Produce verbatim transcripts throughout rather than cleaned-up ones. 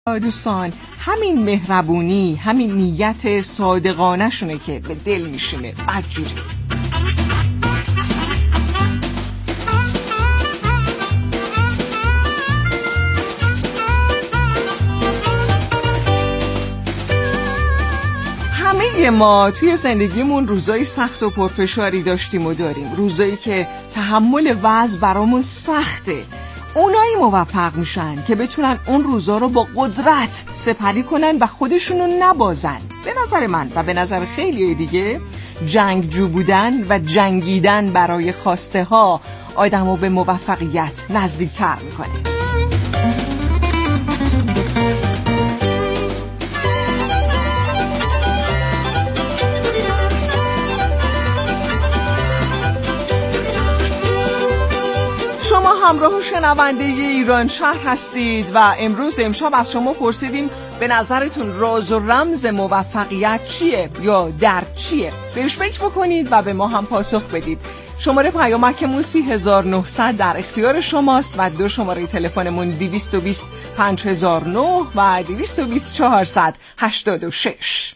دوستان همین مهربونی، همین نیت صادقانه شونه که به دل میشینه. بدجوری همه ما توی زندگیمون روزای سخت و پرفشاری داشتیم و داریم، روزایی که تحمل وضع برامون سخته. اونایی موفق میشن که بتونن اون روزا رو با قدرت سپری کنن و خودشونو نبازن. به نظر من و به نظر خیلی دیگه جنگجو بودن و جنگیدن برای خواسته ها آدمو به موفقیت نزدیکتر میکنه. شما همراه و شنونده ایران شهر هستید و امروز امشب از شما پرسیدیم به نظرتون راز و رمز موفقیت چیه یا در چیه؟ بهش فکر بکنید و به ما هم پاسخ بدید. شماره پیامکمون سی هزار و نهصد در اختیار شماست و دو شماره تلفنمون دویست و بیست پنج هزار و نه و دویست و بیست چهارصد و هشتاد و شش.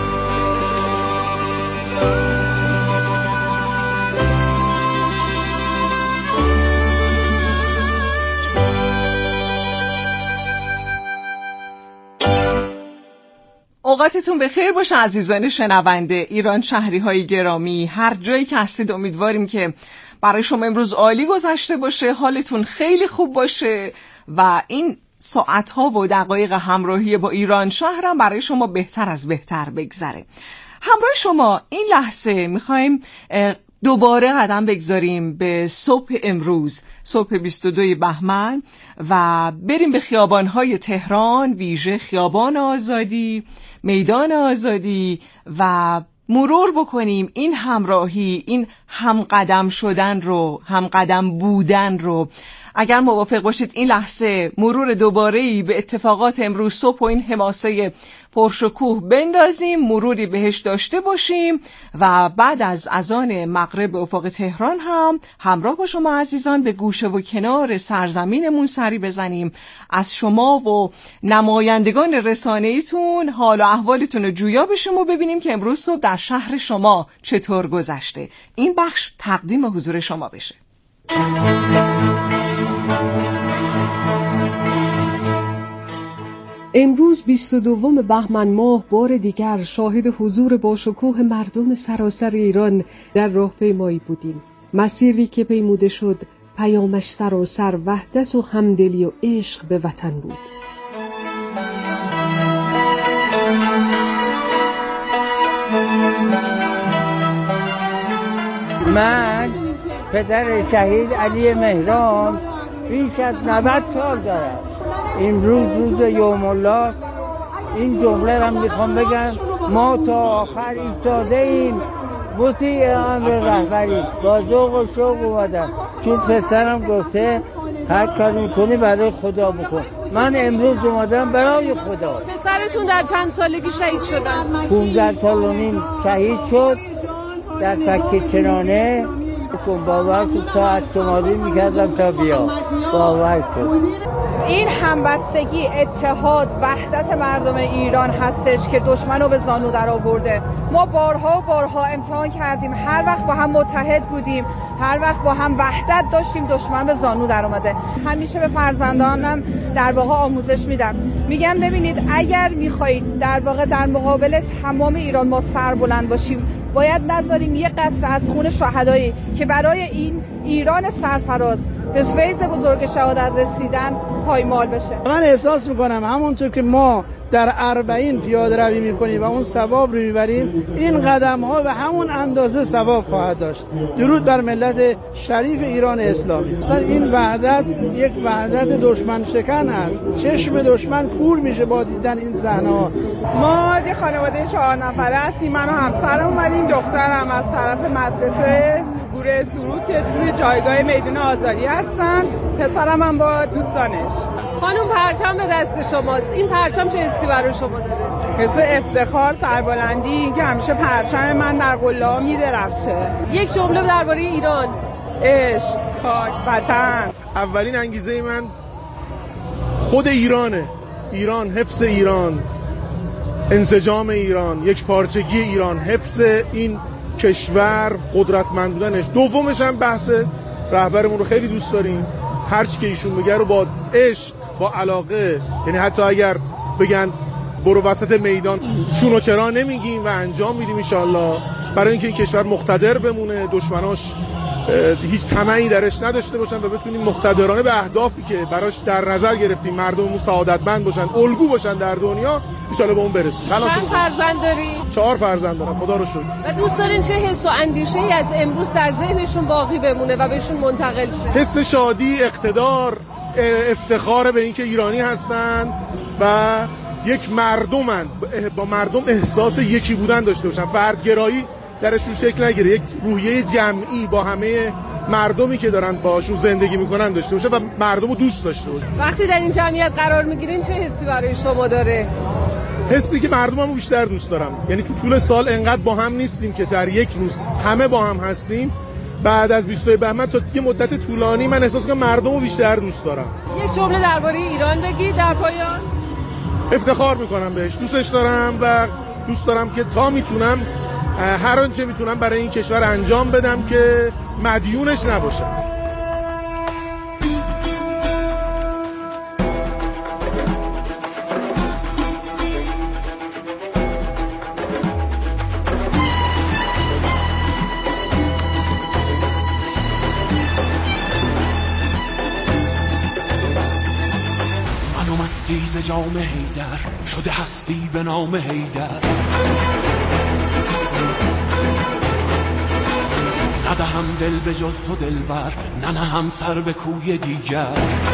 اوقاتتون بخیر باشه عزیزان شنونده ایران شهری های گرامی. هر جایی که هستید امیدواریم که برای شما امروز عالی گذشته باشه، حالتون خیلی خوب باشه و این ساعتها و دقایق همراهی با ایران شهرم برای شما بهتر از بهتر بگذره. همراه شما این لحظه میخوایم دوباره قدم بگذاریم به صبح امروز، صبح بیست و دوم بهمن، و بریم به خیابان‌های تهران، ویژه خیابان آزادی، میدان آزادی، و مرور بکنیم این همراهی، این همقدم شدن رو، همقدم بودن رو. اگر موافق باشید این لحظه مرور دوباره‌ای به اتفاقات امروز صبح و این حماسه پرشکوه بندازیم، مروری بهش داشته باشیم و بعد از اذان مغرب افق تهران هم همراه با شما عزیزان به گوشه و کنار سرزمینمون سری بزنیم، از شما و نمایندگان رسانه‌ایتون حال و احوالتون رو جویا بشیم و ببینیم که امروز صبح در شهر شما چطور گذشته. این بخش تقدیم حضور شما بشه. امروز بیست و دوم بهمن ماه بار دیگر شاهد حضور باشکوه مردم سراسر ایران در راهپیمایی بودیم. مسیری که پیموده شد پیامش سراسر وحدت و همدلی و عشق به وطن بود. من پدر شهید علی مهران بیش از نود سال دارم. امروز روز یوم الله، این جمله را میخوام بگم، ما تا آخر ایستاده ایم مطیع امر رهبری، با ذوق و شوق اومدم، چون پسرم گفته هر کار میکنی برای خدا بکن. من امروز اومدم برای خدا. پسرتون در چند سالگی شهید شدن؟ پونزده سال و نیم شهید شد در فک چنانه. باور تو ساعت شماری میکردم تا بیا، باور کن. این همبستگی، اتحاد، وحدت مردم ایران هستش که دشمن رو به زانو در آورده. ما بارها و بارها امتحان کردیم، هر وقت با هم متحد بودیم، هر وقت با هم وحدت داشتیم، دشمن به زانو در اومده. همیشه به فرزندانم در واقع آموزش میدم، میگم ببینید اگر میخواهید در واقع در مقابل تمام ایران ما سر بلند باشیم، باید نذاریم یه قطره از خون شهدایی که برای این ایران سرفراز به فیض بزرگ شهادت رسیدن پایمال بشه. من احساس میکنم همونطور که ما در اربعین پیاده روی میکنیم و اون ثواب رو میبریم، این قدم ها به همون اندازه ثواب خواهد داشت. درود بر ملت شریف ایران اسلامی. مثلا این وحدت یک وحدت دشمن شکن است. چشم دشمن کور میشه با دیدن این صحنه ها. ما یه خانواده چهار نفره هستیم، من و همسرم اومدیم، دخترم از طرف مدرسه گوره سرود که توی جایگاه میدان آزادی هستن، پسرم هم با دوستانش. خانم پرچم به دست شماست، این پرچم چه حسی برای شما داره؟ حس افتخار، سربلندی، این که همیشه پرچم من در قله‌ها میدرخشه. یک جمله درباره ایران. عشق، خاک، وطن. اولین انگیزه من خود ایرانه. ایران، حفظ ایران، انسجام ایران، یک پارچگی ایران، حفظ این کشور، قدرتمند بودنش. دومش هم بحث رهبرمون رو خیلی دوست داریم، هر چی که ایشون بگه رو با عشق، با علاقه، یعنی حتی اگر بگن برو وسط میدان چون و چرا نمیگیم و انجام میدیم ان شاءالله، برای اینکه این کشور مقتدر بمونه، دشمناش هیچ طمعی درش نداشته باشن و بتونیم مقتدرانه به اهدافی که براش در نظر گرفتیم، مردممون سعادتمند باشن، الگو باشن در دنیا، ان شاءالله به اون برسیم. چند فرزند داری؟ چهار فرزند دارم، خدا رو شکر. و دوست دارین چه حس و اندیشه‌ای از امروز در ذهنشون باقی بمونه و بهشون منتقل شه؟ حس شادی، اقتدار، افتخار به اینکه ایرانی هستن و یک مردمن، با مردم احساس یکی بودن داشته باشن، فردگرایی درشون شکل نگیره، یک روحیه جمعی با همه مردمی که دارن باشون زندگی میکنن داشته باشه و مردمو دوست داشته باشه. وقتی در این جمعیت قرار میگیرین چه حسی برای شما داره؟ حسی که مردممو بیشتر دوست دارم. یعنی تو طول سال انقدر با هم نیستیم که در یک روز همه با هم هستیم. بعد از بیست و دو بهمن تا یه مدت طولانی من احساس کنم مردمو بیشتر دوست دارم. یک جمله درباره ایران بگید در پایان. افتخار میکنم بهش، دوستش دارم و دوست دارم که تا میتونم هر آنچه میتونم برای این کشور انجام بدم که مدیونش نباشم. منو مستی ز جام حیدر، شده هستی به نام حیدر. ندهم دل به جز تو دلبر، ننهم سر به کوی دیگر.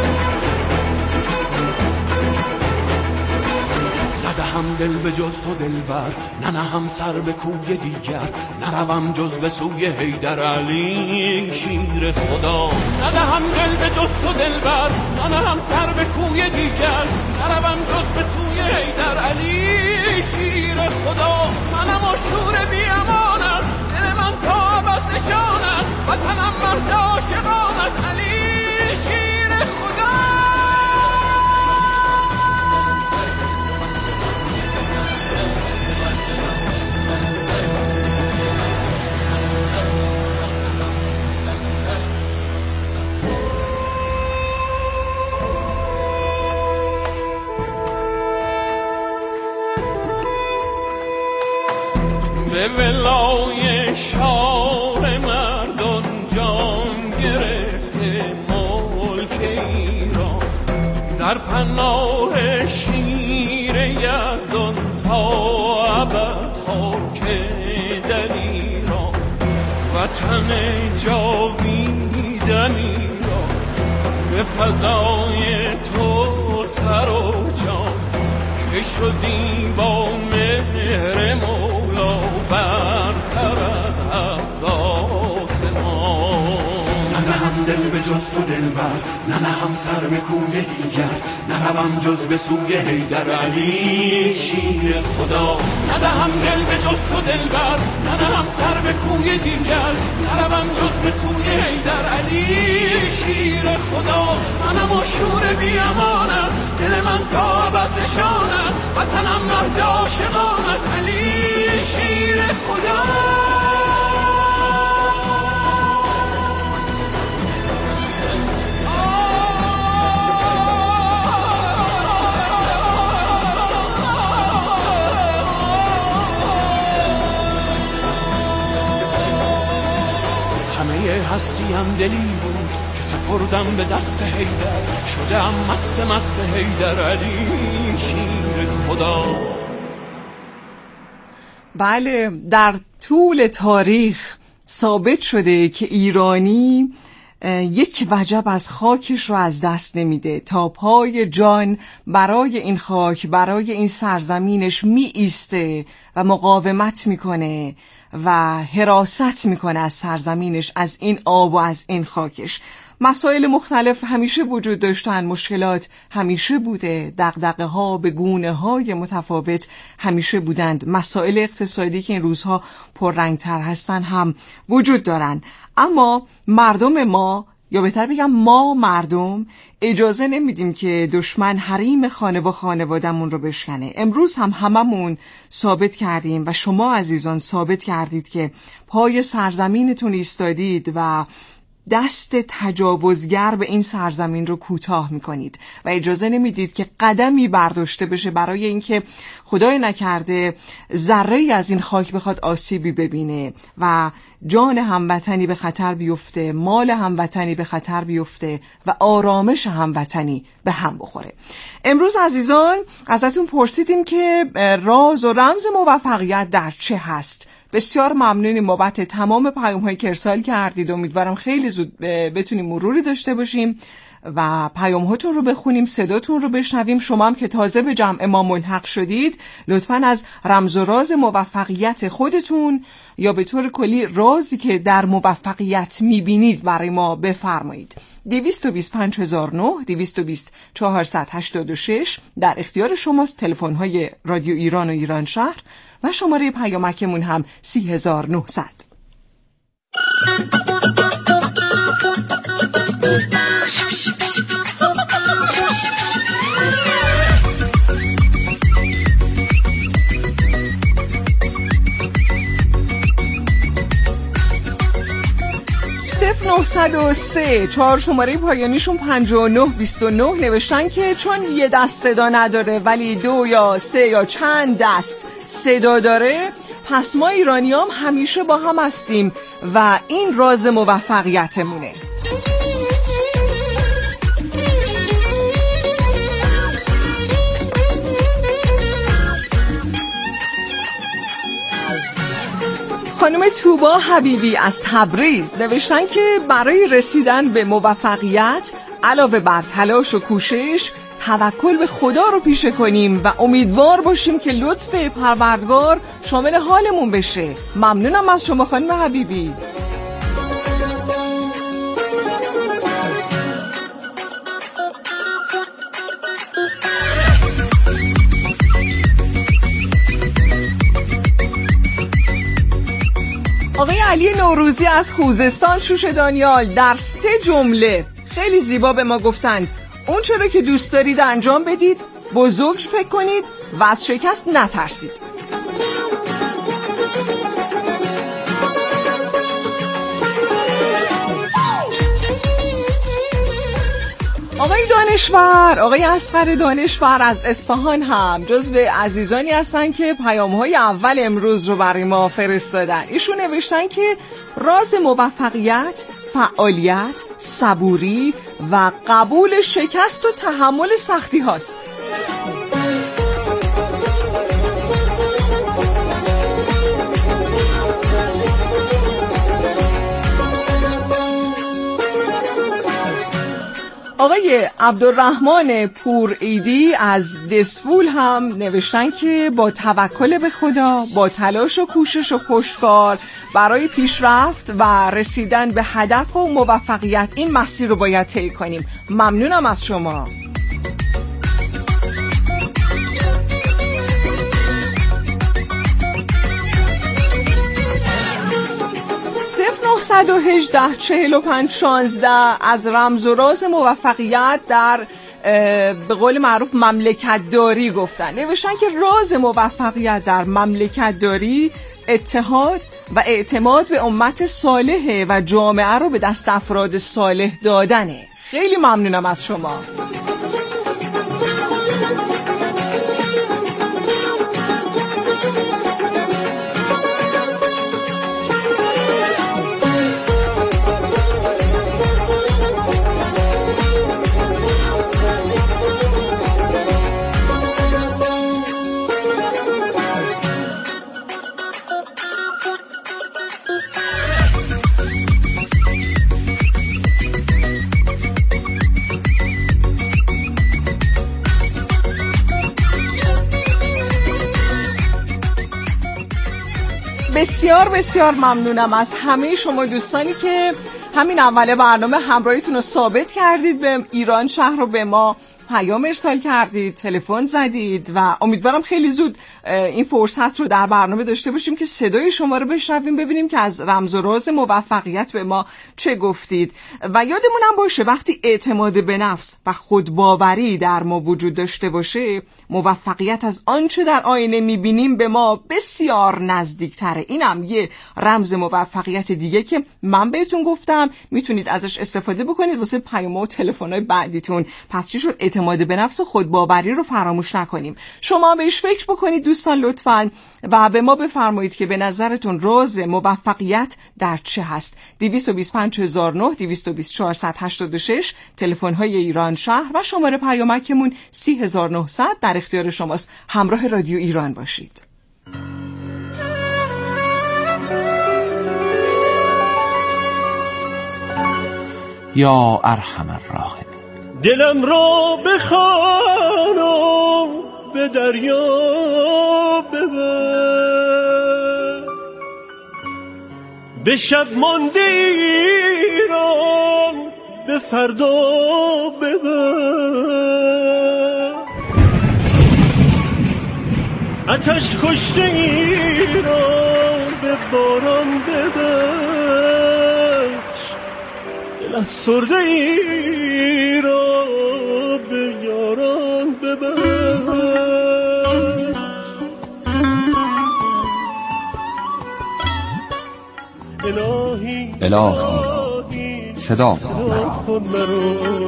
ندهم دل به جز تو دلبر، ننهم سر به کوی دیگر. نروم جز به سوی حیدر علی شیر خدا. ندهم دل به جز تو دلبر، ننهم سر به کوی دیگر. نروم جز به سوی حیدر علی شیر خدا. منم و شور بی امانت، دل من تا ابد نشانت. وطنم مرد عاشقانت، علی شیر خدا. به ولای شاه مردان جان گرفته ملک ایران. در پناه شیر یزدان تا ابد خاک در ایران. وطن جاویدم ایران، به فدای تو سر و جان. که شدی با مهر مولا برتر از هفت آسمان. ننهم دل به جز تو دلبر، ننهم سر به کوی دیگر. نروم جز به سوی حیدر علی شیر خدا. ندهم دل به جز تو دلبر، ننهم سر به کوی دیگر. نروم جز به سوی حیدر علی شیر خدا. منم و شور بی امانت، دل من تا ابد نشانت. وطنم مرد عاشقانت، علی شیر خدا. همه هستیم دلی بود که سپردم به دست حیدر. شدم مست مست حیدر علی شیر خدا. بله، در طول تاریخ ثابت شده که ایرانی یک وجب از خاکش رو از دست نمیده، تا پای جان برای این خاک، برای این سرزمینش می ایسته و مقاومت میکنه و حراست میکنه از سرزمینش، از این آب و از این خاکش. مسائل مختلف همیشه وجود داشتن، مشکلات همیشه بوده، دغدغه ها به گونه های متفاوت همیشه بودند. مسائل اقتصادی که این روزها پررنگتر هستن هم وجود دارن، اما مردم ما یا بهتر بگم ما مردم اجازه نمیدیم که دشمن حریم خانه و خانوادمون رو بشکنه. امروز هم هممون ثابت کردیم و شما عزیزان ثابت کردید که پای سرزمینتون ایستادید و دست تجاوزگر به این سرزمین رو کوتاه میکنید و اجازه نمیدید که قدمی برداشته بشه برای اینکه خدای نکرده ذره‌ای از این خاک بخواد آسیبی ببینه و جان هموطنی به خطر بیفته، مال هموطنی به خطر بیفته و آرامش هموطنی به هم بخوره. امروز عزیزان ازتون پرسیدیم که راز و رمز موفقیت در چه هست. بسیار ممنونیم بابت تمام پیام هایی که ارسال کردید. امیدوارم خیلی زود بتونیم مروری داشته باشیم و پیام هاتون رو بخونیم، صداتون رو بشنویم. شما هم که تازه به جمع ما ملحق شدید لطفاً از رمز و راز موفقیت خودتون یا به طور کلی رازی که در موفقیت میبینید برای ما بفرمایید. دویست و بیست و پنج هزار و نه، دویست و بیست چهارصد و هشتاد و شش در اختیار شماست. تلفن های رادیو ایران و ایران شهر و شماره پیامکمون هم سی هزار و نهصد. صفر نهصد و سه چهار شماره پایانیشون پنجاه و نه بیست و نه نوشتن که چون یه دست صدا نداره ولی دو یا سه یا چند دست صدا داره، پس ما ایرانیام همیشه با هم هستیم و این راز موفقیتمونه. خانم توبا حبیبی از تبریز نوشتن که برای رسیدن به موفقیت علاوه بر تلاش و کوشش، توکل به خدا رو پیشه کنیم و امیدوار باشیم که لطف پروردگار شامل حالمون بشه. ممنونم از شما خانم حبیبی. آقای علی نوروزی از خوزستان شوش دانیال در سه جمله خیلی زیبا به ما گفتند اون چرا که دوست دارید انجام بدید، بزرگ فکر کنید و از شکست نترسید. آقای دانشور، آقای اصغر دانشور از اصفهان هم جزو عزیزانی هستن که پیام‌های اول امروز رو برای ما فرستادن. ایشون نوشتن که راز موفقیت فعالیت، صبوری و قبول شکست و تحمل سختی هاست. آقای عبدالرحمن پور ایدی از دسفول هم نوشتن که با توکل به خدا، با تلاش و کوشش و پشتکار برای پیشرفت و رسیدن به هدف و موفقیت این مسیر رو باید طی کنیم. ممنونم از شما. صفر نهصد و هجده چهل و پنج شانزده از رمز و راز موفقیت در به قول معروف مملکت داری گفتن. نوشتن که راز موفقیت در مملکت داری اتحاد و اعتماد به امت صالحه و جامعه رو به دست افراد صالح دادنه. خیلی ممنونم از شما. بسیار بسیار ممنونم از همه شما دوستانی که همین اول برنامه همراهیتون رو ثابت کردید به ایران شهر رو به ما پیام ارسال کردید، تلفن زدید و امیدوارم خیلی زود این فرصت رو در برنامه داشته باشیم که صدای شما رو بشنویم، ببینیم که از رمز و راز موفقیت به ما چه گفتید. و یادمونم باشه وقتی اعتماد به نفس و خودباوری در ما وجود داشته باشه، موفقیت از آنچه در آینه میبینیم به ما بسیار نزدیکتره. اینم یه رمز موفقیت دیگه که من بهتون گفتم، میتونید ازش استفاده بکنید واسه پیام و تلفن‌های بعدیتون. پس چی شد؟ اعتماد به نفس و خودباوری رو فراموش نکنیم. شما بهش فکر بکنید دوستان لطفاً و به ما بفرمایید که به نظرتون راز موفقیت در چه هست. دویست و بیست و پنج هزار و نه، دویست و بیست چهارصد و هشتاد و شش تلفن‌های ایران شهر و شماره پیامکمون سی هزار و نهصد در اختیار شماست. همراه رادیو ایران باشید. یا ارحم الراحمین. دلم را بخوان و به دریا ببر، به شب مانده ایران به فردا ببر، آتش کشته ایران به باران ببخش، دل افسرده ای را به یاران ببخش. الهی الهی صدا کن مرا،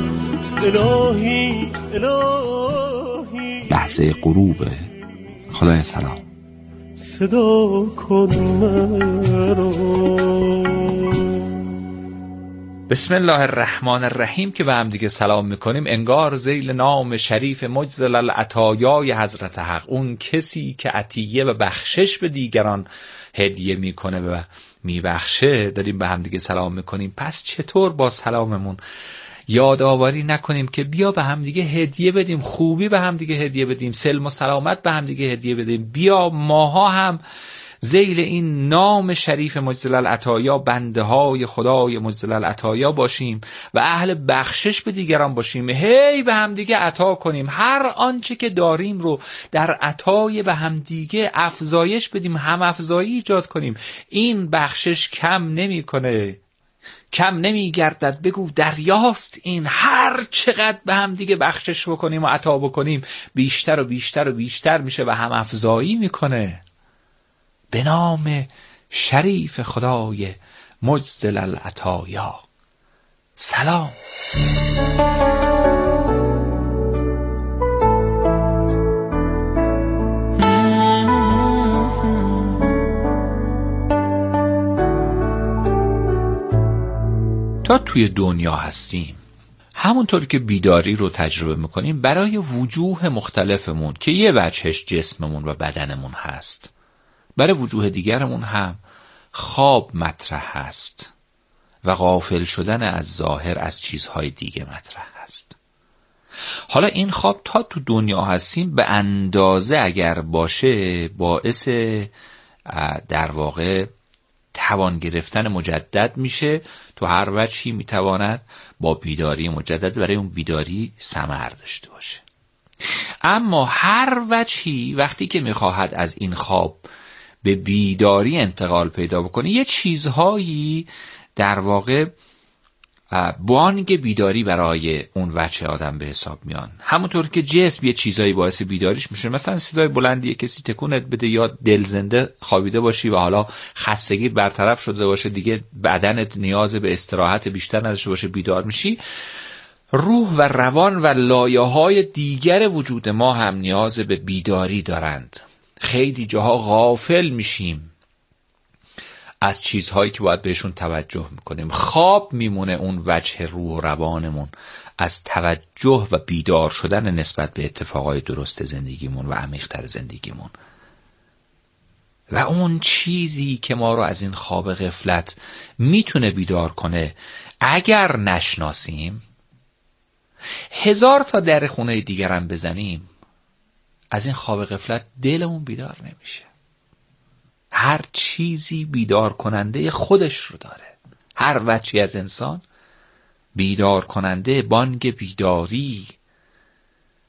الهی الهی لحظه غروب. خدای سلام صدا کن مرا. بسم الله الرحمن الرحیم که به هم دیگه سلام میکنیم، انگار ذیل نام شریف مجزل العطایای حضرت حق، اون کسی که عطیه و بخشش به دیگران هدیه میکنه و میبخشه، داریم به هم دیگه سلام میکنیم. پس چطور با سلاممون یادآوری نکنیم که بیا به هم دیگه هدیه بدیم، خوبی به هم دیگه هدیه بدیم، سلم و سلامت به هم دیگه هدیه بدیم. بیا ماها هم ذیل این نام شریف مجزل العطایا بنده های خدای مجزل العطایا باشیم و اهل بخشش به دیگران باشیم. هی به هم دیگه عطا کنیم، هر آنچه که داریم رو در عطای به هم دیگه افزایش بدیم، هم افزایی ایجاد کنیم. این بخشش کم نمی کنه، کم نمی گردد، بگو دریاست این. هر چقدر به هم دیگه بخشش بکنیم و عطا بکنیم بیشتر و بیشتر و بیشتر میشه و هم افزایی میکنه. به نام شریف خدای مجزل العطایا سلام. تا توی دنیا هستیم، همونطور که بیداری رو تجربه میکنیم برای وجوه مختلفمون که یه وجهش جسممون و بدنمون هست، برای وجوه دیگرمون هم خواب مطرح هست و غافل شدن از ظاهر از چیزهای دیگه مطرح هست. حالا این خواب تا تو دنیا هستیم به اندازه اگر باشه باعث در واقع توان گرفتن مجدد میشه. تو هر وجهی میتواند با بیداری مجدد برای اون بیداری ثمر داشته باشه. اما هر وجهی وقتی که میخواهد از این خواب به بیداری انتقال پیدا بکنه، یه چیزهایی در واقع بانگ بیداری برای اون وجه آدم به حساب میان. همونطور که جسم یه چیزایی باعث بیداریش میشه، مثلا صدای بلندی کسی تکونت بده یا دل زنده خوابیده باشی و حالا خستگی برطرف شده باشه، دیگه بدنت نیاز به استراحت بیشتر نداشته باشه، بیدار میشی. روح و روان و لایه‌های دیگر وجود ما هم نیاز به بیداری دارند. خیلی جاها غافل میشیم از چیزهایی که باید بهشون توجه میکنیم. خواب میمونه اون وجه روح و روانمون از توجه و بیدار شدن نسبت به اتفاقای درست زندگیمون و عمیق‌تر زندگیمون. و اون چیزی که ما رو از این خواب غفلت میتونه بیدار کنه اگر نشناسیم، هزار تا در خونه دیگرم بزنیم، از این خواب غفلت دلمون بیدار نمیشه. هر چیزی بیدار کننده خودش رو داره. هر وجهی از انسان بیدار کننده بانگ بیداری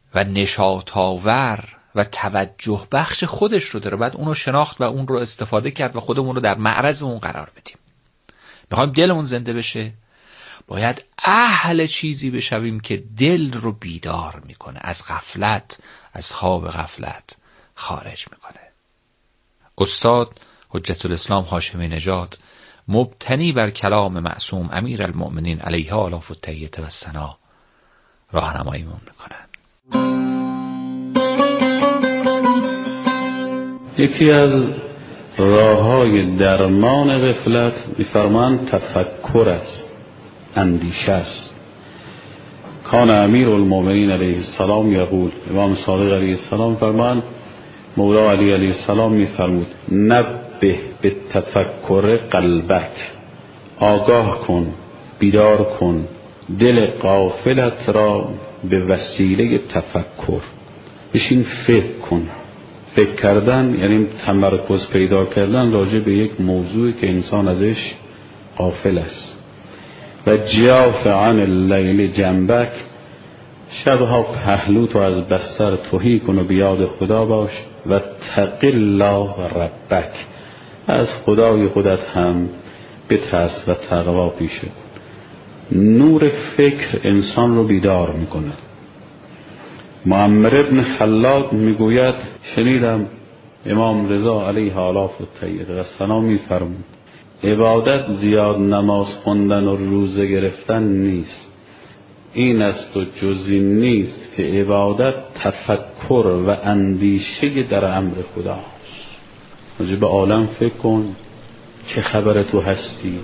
و نشاط‌آور و توجه بخش خودش رو داره. بعد اونو شناخت و اون رو استفاده کرد و خودمون رو در معرض اون قرار بدیم. میخوایم دلمون زنده بشه، باید اهل چیزی بشویم که دل رو بیدار میکنه، از غفلت، از خواب غفلت خارج میکنه. استاد حجت الاسلام هاشمی نژاد مبتنی بر کلام معصوم امیر المؤمنین علیه آلاف التحیة و الثنا راهنماییمون میکنن. یکی از راه‌های درمان غفلت می‌فرمایند تفکر است، اندیشه است. کان امیر المؤمنین علیه السلام یقول، امام صادق علیه السلام فرمان، مولا علی علیه السلام می‌فرمود نبه به تفکر قلبک، آگاه کن، بیدار کن دل غافلت را به وسیله تفکر. بشین فکر کن. فکر کردن یعنی تمرکز پیدا کردن راجع به یک موضوعی که انسان ازش غافل است. و جاف عن اللیل جنبک، شبها پهلو تو از بستر تهی کن و بیاد خدا باش. و تق الله ربک، از خدای خودت هم بترس و تقوا پیشه. نور فکر انسان رو بیدار میکنه. معمر ابن خلاد میگوید شنیدم امام رضا علیه آلاف التحیة و الثنا میفرمود عبادت زیاد نماز خوندن و روزه گرفتن نیست، این است و جزی نیست که عبادت تفکر و اندیشه در امر خداست. راجع به عالم فکر کن، چه خبر تو هستی.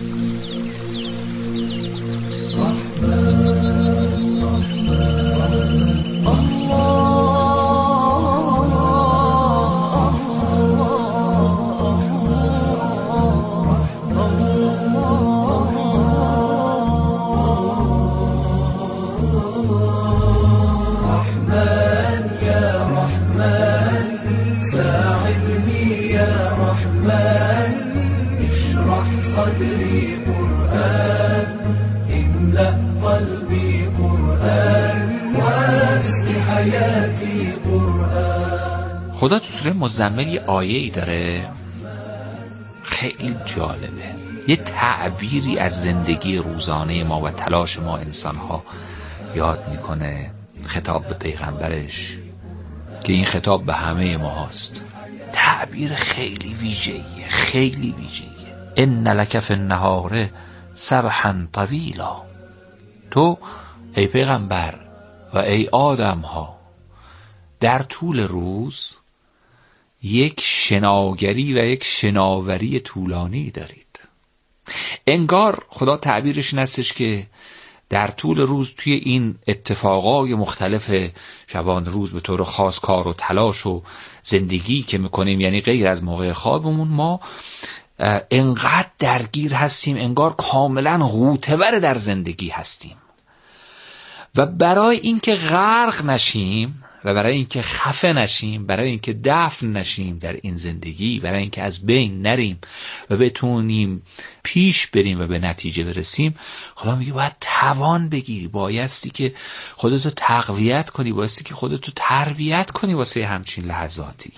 خدا تو سوره مزمل یه آیه ای داره خیلی جالبه، یه تعبیری از زندگی روزانه ما و تلاش ما انسان ها یاد میکنه، خطاب به پیغمبرش که این خطاب به همه ما هست. تعبیر خیلی ویژه‌ایه، خیلی ویژه‌ایه. ان لک فی النهار سبحا طویلا، تو ای پیغمبر و ای آدم ها در طول روز یک شناگری و یک شناوری طولانی دارید. انگار خدا تعبیرش این هستش که در طول روز توی این اتفاقای مختلف شبان روز به طور خاص کار و تلاش و زندگی که میکنیم، یعنی غیر از موقع خوابمون، ما انقدر درگیر هستیم انگار کاملا غوطه‌ور در زندگی هستیم. و برای اینکه غرق نشیم و برای اینکه خفه نشیم، برای اینکه دفن نشیم در این زندگی، برای اینکه از بین نریم و بتونیم پیش بریم و به نتیجه برسیم، خدا میگه باید توان بگیری، بایستی که خودتو تقویت کنی، بایستی که خودتو تربیت کنی واسه همچین لحظاتی.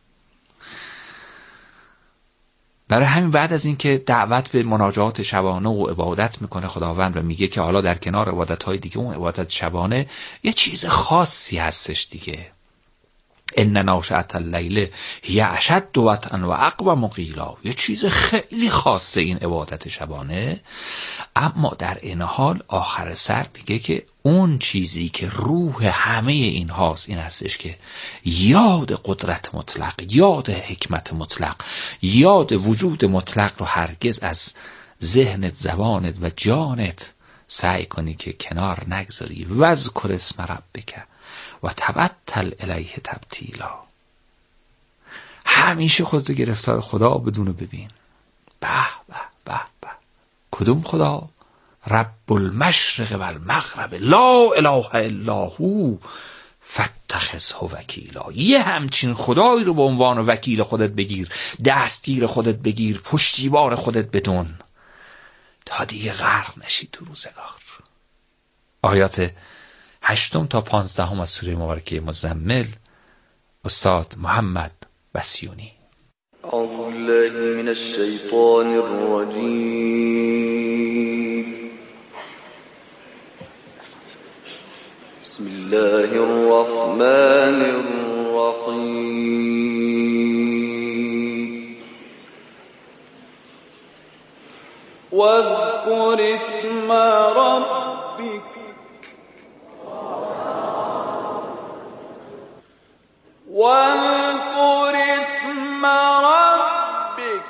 برای همین بعد از اینکه دعوت به مناجات شبانه و عبادت میکنه خداوند و میگه که حالا در کنار عبادت‌های دیگه اون عبادت شبانه یه چیز خاصی هستش دیگه. ان ناشئة اللیل هی اشد وطئا و اقوم قیلا، یه چیز خیلی خاصه این عبادت شبانه. اما در این حال آخر سر میگه که اون چیزی که روح همه این هاست این هستش که یاد قدرت مطلق، یاد حکمت مطلق، یاد وجود مطلق رو هرگز از ذهنت، زبانت و جانت سعی کنی که کنار نگذاری. واذکر اسم ربک و تبتل الیه تبتیلا، همیشه خودت گرفتار خدا بدون ببین. به به به به، کدوم خدا؟ رب المشرق و المغرب لا اله الا هو فاتخذه وکیلا. یه همچین خدایی رو به عنوان وکیل خودت بگیر، دستگیر خودت بگیر، پشتیبان خودت بدون تا دیگه غرق نشی تو روزگار. آیات هشتم تا پانزدهم از سوره مبارکه مزمل، استاد محمد بسیونی. اعوذ بالله من الشیطان الرجیم. بسم الله الرحمن الرحیم. واذکر اسم ربک واذکر اسم ربک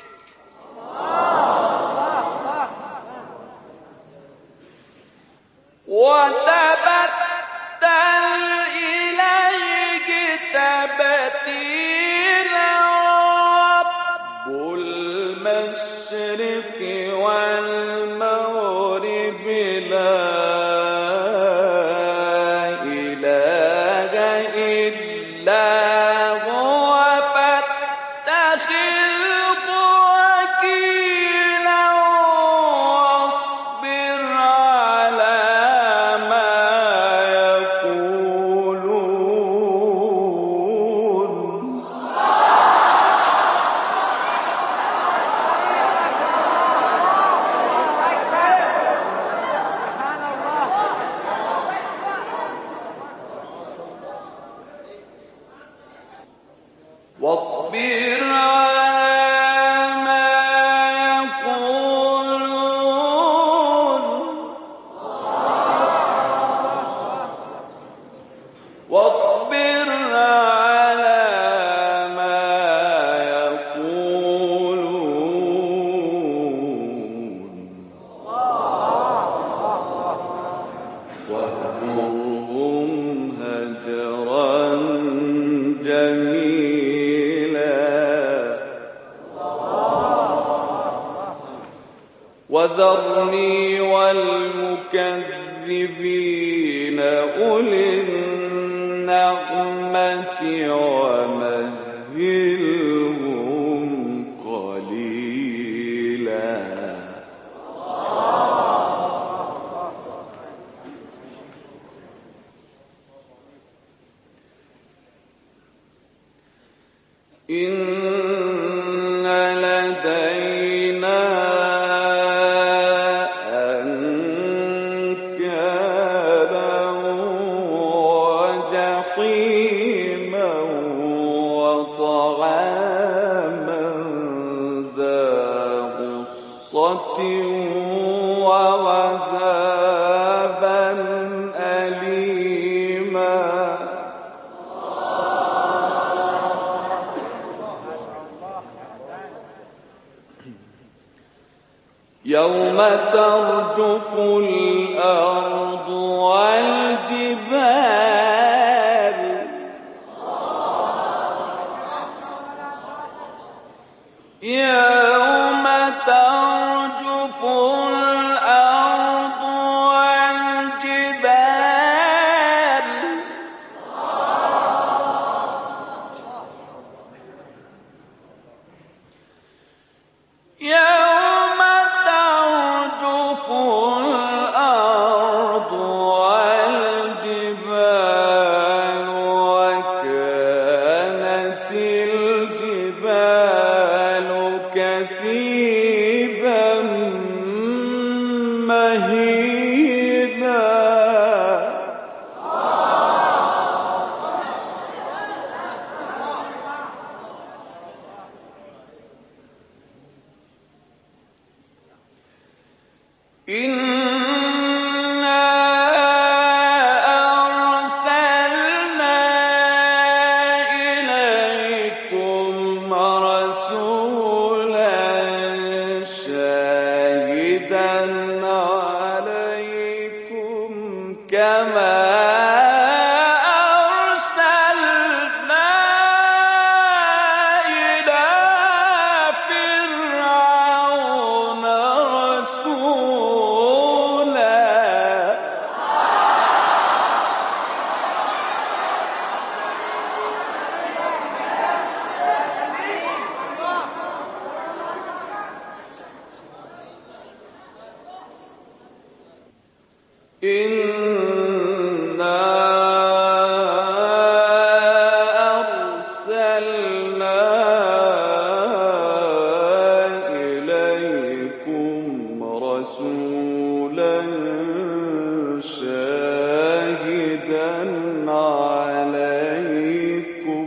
وتبتل إلیه تبتیلا رب المشرق والمغرب لا إله إلا هو فاتخذه وكيلا واصبر على ما يقولون. واصبر على ما يقولون واصبر على ما يقولون واهجرهم هجرا جميلا وذرني والمكذبين أولي النعمة ومهلهم قليلا. إن لدينا أنكالا وجحيما وطعاما ذا غصة وعذابا أليما. يوم ترجف الأرض والجبال يا